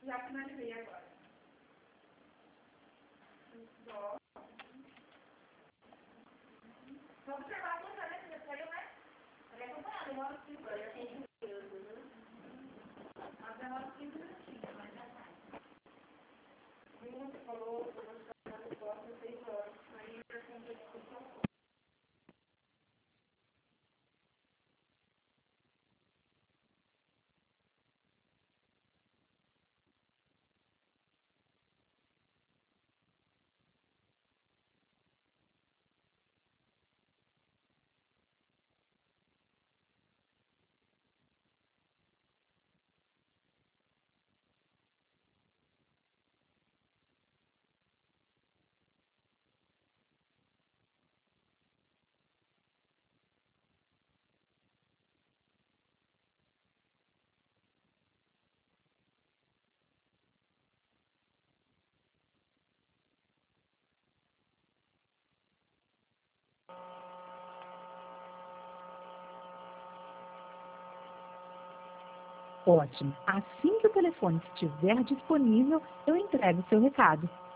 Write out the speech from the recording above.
Já finalizei agora. Dó. Vamos observar a coisa, né? Você saiu, né? Vai acompanhar, demora uns 5 minutos. Demora uns 5 minutinhos, mas já sai. Como você falou, eu vou ficar no próximo 6 horas. Aí eu conto a discussão. Ótimo. Assim que o telefone estiver disponível, eu entrego o seu recado.